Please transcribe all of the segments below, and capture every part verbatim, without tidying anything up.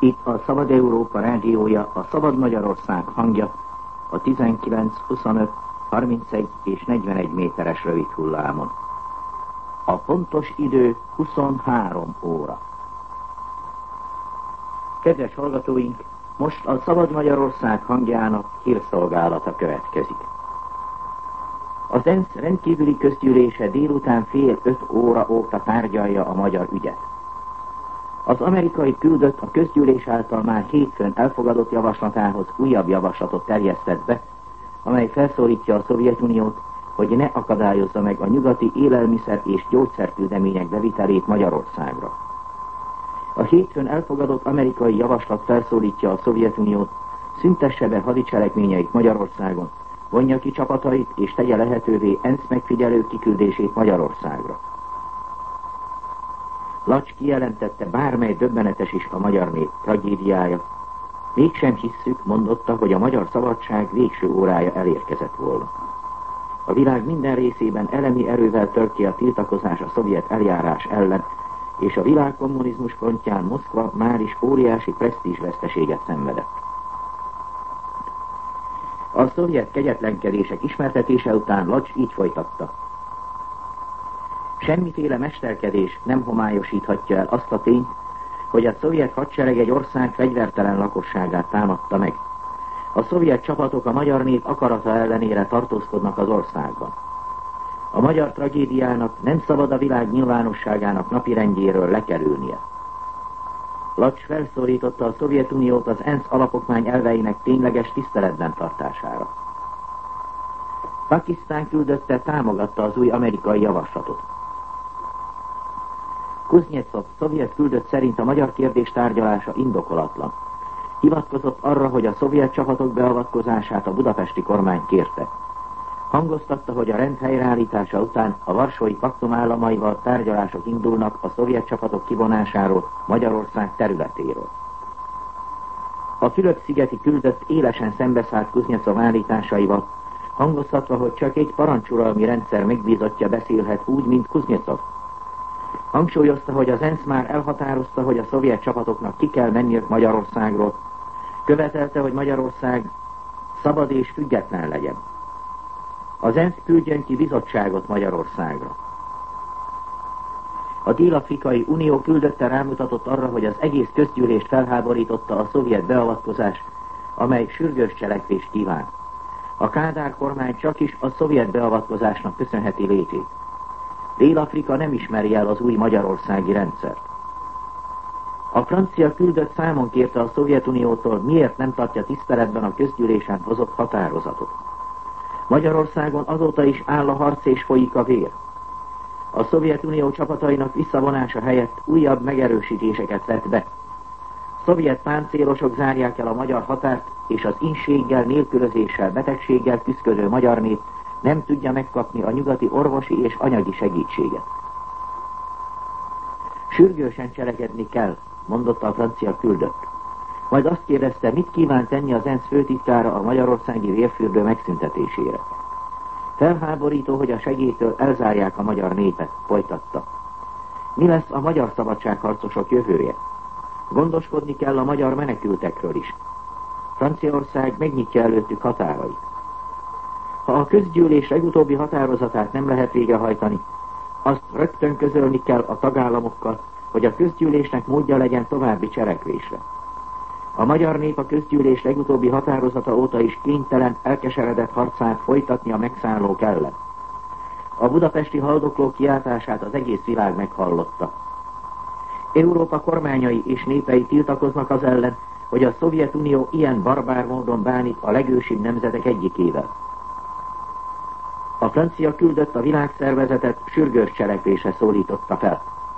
Itt a Szabad Európa rádiója, a Szabad Magyarország hangja, a tizenkilenc, huszonöt, harmincegy és negyvenegy méteres rövid hullámon. A pontos idő huszonhárom óra. Kedves hallgatóink, most a Szabad Magyarország hangjának hírszolgálata következik. Az ENSZ rendkívüli közgyűlése délután fél öt óra óta tárgyalja a magyar ügyet. Az amerikai küldött a közgyűlés által már hétfőn elfogadott javaslatához újabb javaslatot terjesztett be, amely felszólítja a Szovjetuniót, hogy ne akadályozza meg a nyugati élelmiszer és gyógyszerküldemények bevitelét Magyarországra. A hétfőn elfogadott amerikai javaslat felszólítja a Szovjetuniót, szüntesse be hadicselekményeit Magyarországon, vonja ki csapatait és tegye lehetővé ENSZ megfigyelő kiküldését Magyarországra. Lacs kijelentette, bármely döbbenetes is a magyar nép tragédiája, mégsem hisszük, mondotta, hogy a magyar szabadság végső órája elérkezett volna. A világ minden részében elemi erővel tör ki a tiltakozás a szovjet eljárás ellen, és a világkommunizmus frontján Moszkva már is óriási presztízsveszteséget szenvedett. A szovjet kegyetlenkedések ismertetése után Lacs így folytatta. Semmiféle mesterkedés nem homályosíthatja el azt a tényt, hogy a szovjet hadsereg egy ország fegyvertelen lakosságát támadta meg. A szovjet csapatok a magyar nép akarata ellenére tartózkodnak az országban. A magyar tragédiának nem szabad a világ nyilvánosságának napirendjéről lekerülnie. Lacs felszólította a Szovjetuniót az ENSZ alapokmány elveinek tényleges tiszteletben tartására. Pakisztán küldötte támogatta az új amerikai javaslatot. Kuznyecov szovjet küldött szerint a magyar kérdés tárgyalása indokolatlan. Hivatkozott arra, hogy a szovjet csapatok beavatkozását a budapesti kormány kérte. Hangoztatta, hogy a rend helyreállítása után a Varsói Paktum államaival tárgyalások indulnak a szovjet csapatok kivonásáról Magyarország területéről. A Fülöp-szigeti küldött élesen szembeszállt Kuznyecov állításaival, hangoztatva, hogy csak egy parancsuralmi rendszer megbízottja beszélhet úgy, mint Kuznyecov. Hangsúlyozta, hogy az ENSZ már elhatározta, hogy a szovjet csapatoknak ki kell menniük Magyarországról. Követelte, hogy Magyarország szabad és független legyen. Az ENSZ küldjön ki bizottságot Magyarországra. A Dél-Afrikai Unió küldötte rámutatott arra, hogy az egész közgyűlést felháborította a szovjet beavatkozás, amely sürgős cselekvést kíván. A Kádár kormány csak is a szovjet beavatkozásnak köszönheti létét. Dél-Afrika nem ismeri el az új magyarországi rendszert. A francia küldött számon kérte a Szovjetuniótól, miért nem tartja tiszteletben a közgyűlésen hozott határozatot. Magyarországon azóta is áll a harc és folyik a vér. A Szovjetunió csapatainak visszavonása helyett újabb megerősítéseket vett be. Szovjet páncélosok zárják el a magyar határt, és az ínséggel, nélkülözéssel, betegséggel küszködő magyar nép nem tudja megkapni a nyugati orvosi és anyagi segítséget. Sürgősen cselekedni kell, mondotta a francia küldött. Majd azt kérdezte, mit kíván tenni az ENSZ főtitkára a magyarországi vérfürdő megszüntetésére. Felháborító, hogy a segélytől elzárják a magyar népet, folytatta. Mi lesz a magyar szabadságharcosok jövője? Gondoskodni kell a magyar menekültekről is. Franciaország megnyitja előttük határait. Ha a közgyűlés legutóbbi határozatát nem lehet végrehajtani, azt rögtön közölni kell a tagállamokkal, hogy a közgyűlésnek módja legyen további cselekvésre. A magyar nép a közgyűlés legutóbbi határozata óta is kénytelen, elkeseredett harcát folytatni a megszállók ellen. A budapesti haldoklók kiáltását az egész világ meghallotta. Európa kormányai és népei tiltakoznak az ellen, hogy a Szovjetunió ilyen barbár módon bánik a legősibb nemzetek egyikével. A francia küldött a világszervezetet sürgős cselekvésre szólította fel.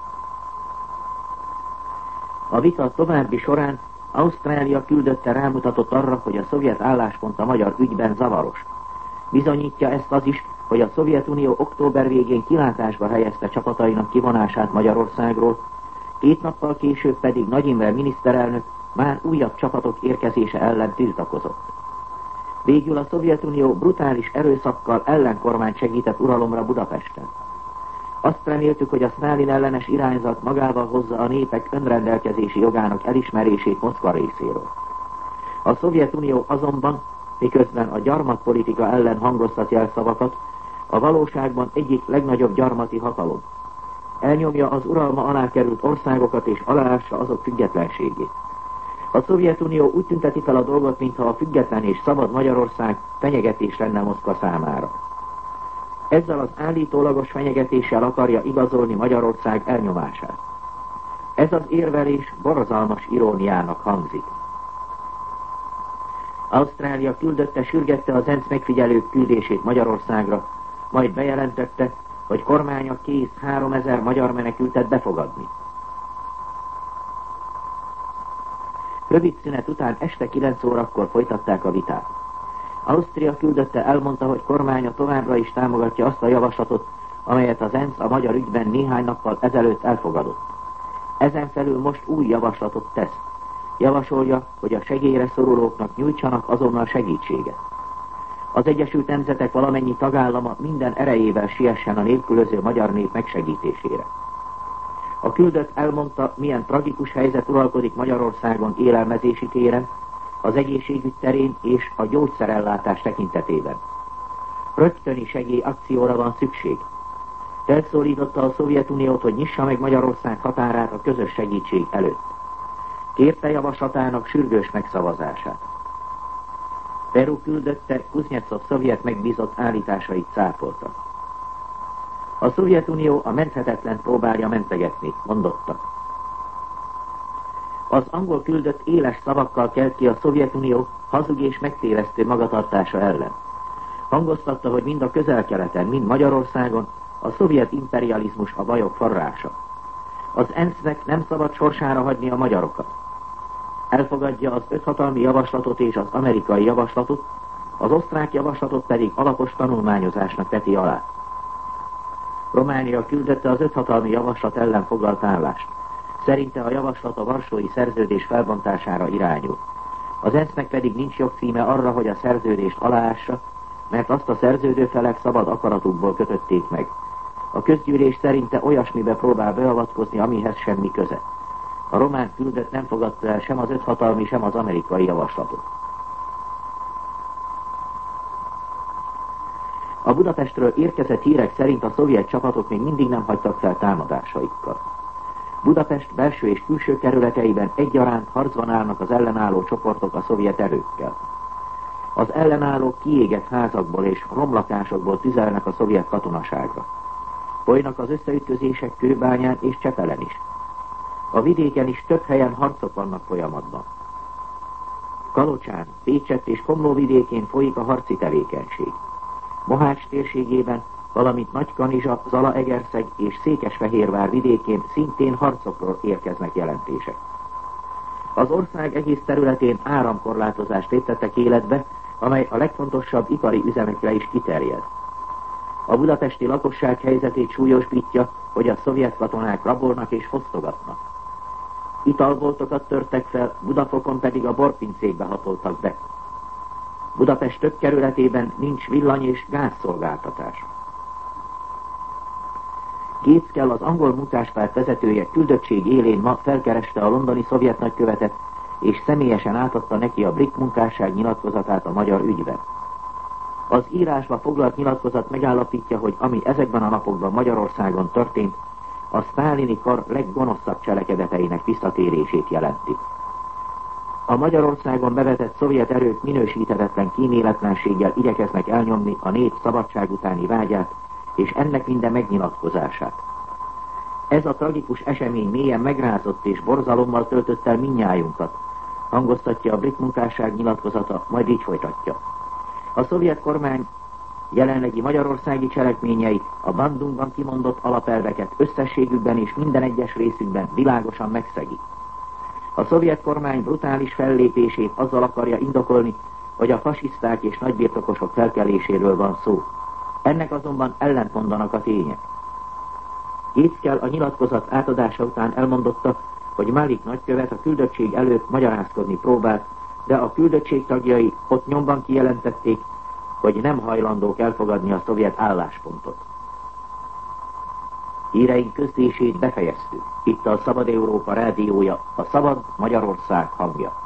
A vita további során Ausztrália küldötte rámutatott arra, hogy a szovjet álláspont a magyar ügyben zavaros. Bizonyítja ezt az is, hogy a Szovjetunió október végén kilátásba helyezte csapatainak kivonását Magyarországról, két nappal később pedig Nagy Imre miniszterelnök már újabb csapatok érkezése ellen tiltakozott. Végül a Szovjetunió brutális erőszakkal ellenkormányt segített uralomra Budapesten. Azt reméltük, hogy a Sztálin ellenes irányzat magával hozza a népek önrendelkezési jogának elismerését Moszkva részéről. A Szovjetunió azonban, miközben a gyarmatpolitika ellen hangoztat jelszavakat, a valóságban egyik legnagyobb gyarmati hatalom. Elnyomja az uralma alá került országokat és aláássa azok függetlenségét. A Szovjetunió úgy tünteti fel a dolgot, mintha a független és szabad Magyarország fenyegetés lenne Moszkva számára. Ezzel az állítólagos fenyegetéssel akarja igazolni Magyarország elnyomását. Ez az érvelés borzalmas iróniának hangzik. Ausztrália küldötte sürgette az ENSZ megfigyelők küldését Magyarországra, majd bejelentette, hogy kormánya kész háromezer magyar menekültet befogadni. Rövid szünet után este kilenc órakor folytatták a vitát. Ausztria küldötte elmondta, hogy kormánya továbbra is támogatja azt a javaslatot, amelyet az ENSZ a magyar ügyben néhány nappal ezelőtt elfogadott. Ezen felül most új javaslatot tesz. Javasolja, hogy a segélyre szorulóknak nyújtsanak azonnal segítséget. Az Egyesült Nemzetek valamennyi tagállama minden erejével siessen a nélkülöző magyar nép megsegítésére. A küldött elmondta, milyen tragikus helyzet uralkodik Magyarországon élelmezési téren, az egészségügy terén és a gyógyszerellátás tekintetében. Rögtöni segélyakcióra van szükség. Felszólította a Szovjetuniót, hogy nyissa meg Magyarország határát a közös segítség előtt. Kérte javaslatának sürgős megszavazását. Peru küldötte Kuznecov szovjet megbízott állításait cáfolta. A Szovjetunió a menthetetlen próbálja mentegetni, mondotta. Az angol küldött éles szavakkal kelt ki a Szovjetunió hazug és megtévesztő magatartása ellen. Hangoztatta, hogy mind a Közel-Keleten, mind Magyarországon a szovjet imperializmus a bajok forrása. Az ENSZ-nek nem szabad sorsára hagyni a magyarokat. Elfogadja az öt hatalmi javaslatot és az amerikai javaslatot, az osztrák javaslatot pedig alapos tanulmányozásnak veti alá. Románia küldette az öt hatalmi javaslat ellen foglalt állást. Szerinte a javaslat a Varsói Szerződés felbontására irányul. Az ENSZ-nek pedig nincs jogcíme arra, hogy a szerződést aláássa, mert azt a szerződő felek szabad akaratukból kötötték meg. A közgyűlés szerinte olyasmibe próbál beavatkozni, amihez semmi köze. A román küldött nem fogadta el sem az öt hatalmi, sem az amerikai javaslatot. A Budapestről érkezett hírek szerint a szovjet csapatok még mindig nem hagytak fel támadásaikkal. Budapest belső és külső kerületeiben egyaránt harcban állnak az ellenálló csoportok a szovjet erőkkel. Az ellenállók kiégett házakból és romlakásokból tüzelnek a szovjet katonaságra. Folynak az összeütközések Kőbányán és Csepelen is. A vidéken is több helyen harcok vannak folyamatban. Kalocsán, Pécsett és Komló vidékén folyik a harci tevékenység. Mohács térségében, valamint Nagykanizsa, Zalaegerszeg és Székesfehérvár vidékén szintén harcokról érkeznek jelentések. Az ország egész területén áramkorlátozást léptettek életbe, amely a legfontosabb ipari üzemekre is kiterjed. A budapesti lakosság helyzetét súlyosbítja, hogy a szovjet katonák rabolnak és fosztogatnak. Italboltokat törtek fel, Budafokon pedig a borpincékbe hatoltak be. Budapest több kerületében nincs villany- és gázszolgáltatás. Gates, az angol munkáspárt vezetője küldöttség élén ma felkereste a londoni szovjet nagykövetet, és személyesen átadta neki a brit munkásság nyilatkozatát a magyar ügyben. Az írásba foglalt nyilatkozat megállapítja, hogy ami ezekben a napokban Magyarországon történt, a sztálini kar leggonoszabb cselekedeteinek visszatérését jelenti. A Magyarországon bevetett szovjet erők minősíthetetlen kíméletlenséggel igyekeznek elnyomni a nép szabadság utáni vágyát, és ennek minden megnyilatkozását. Ez a tragikus esemény mélyen megrázott és borzalommal töltött el mindnyájunkat, hangoztatja a brit munkásság nyilatkozata, majd így folytatja. A szovjet kormány jelenlegi magyarországi cselekményeit, a Bandungban kimondott alapelveket összességükben és minden egyes részükben világosan megszegi. A szovjet kormány brutális fellépését azzal akarja indokolni, hogy a fasiszták és nagybirtokosok felkeléséről van szó. Ennek azonban ellentmondanak a tények. Gates a nyilatkozat átadása után elmondotta, hogy Malik nagykövet a küldöttség előtt magyarázkodni próbált, de a küldöttség tagjai ott nyomban kijelentették, hogy nem hajlandók elfogadni a szovjet álláspontot. Híreink közlését befejeztük. Itt a Szabad Európa rádiója, a Szabad Magyarország hangja.